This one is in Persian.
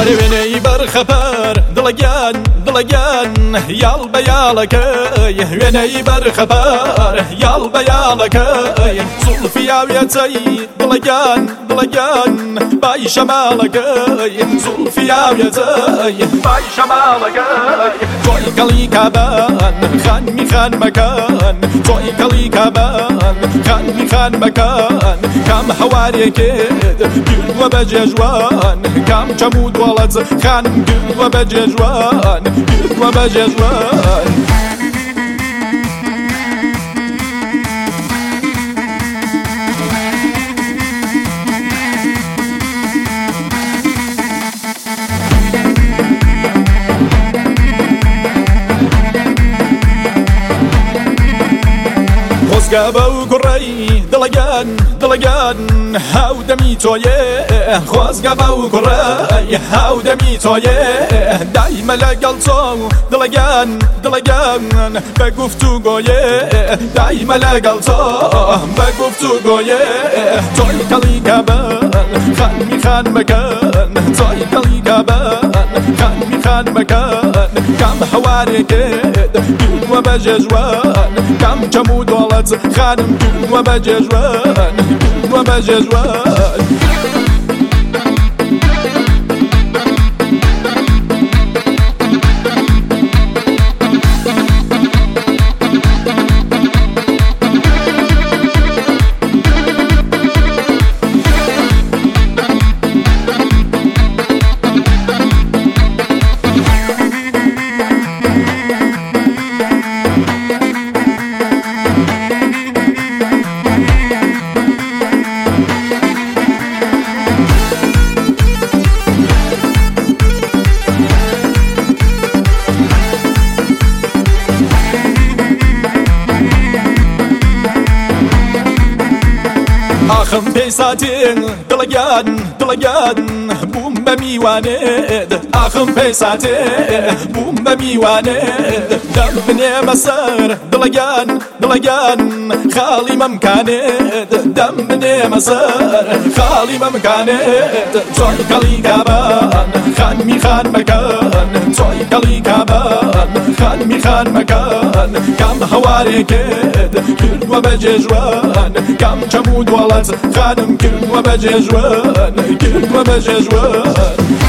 وێنەی بەرخەپەر دڵەگیان یاڵ بە یاڵەکەی وێنەی بەرخەپەر یاڵ بە یاڵەکەی زوڵفی ئاوێچەی دڵەگیان بای شەماڵەکەی زوڵفی ئاوێچەی بای شەماڵەکەی تۆی کەڵی کابان خانمی خانمەکان تۆی کەڵی کابان خانمی خانمەکان کام هەوارێکێت گردووە بە جێژوان کام چەم و دۆڵەت خانم گردووە بە جێژوان گردووە بە جێژوان خۆزگە بەو کوڕەی دڵەگیان هاودەمی تۆیێ خۆزگە بەو کوڕەی هاودەمی تۆیێ دایمە لەگەڵ تۆ دڵەگیان بە گوفتوگۆیێ دایمە لەگەڵ تۆ بە گوفتوگۆیێ تۆی کەڵی کابان خانمی خانمەکان تۆی کەڵی کابان خانمی خانمەکان کام هەوارێکێت گردووە بە جێژوان کام چەم و دۆڵەت خانم گردووە بە جێژوان گردووە بە جێژوان ئاخم پێی ساتێن دڵەگیان بووم بە میوانێت ئاخم پێی ساتێ بووم بە میوانێت دەم بنێمە سەر دڵەگیان خاڵی مەمکانێت دەم بنێمە سەر خاڵی مەمکانێت تۆی کەڵی کابان خانمی خانمەکان تۆی کەڵی کابان خانمی خانمەکان کام هەوارێکێت کردووە بە جێژوان کام چەم و دۆڵەت خانم کردووە بە جێژوان کردووە بە جێژوان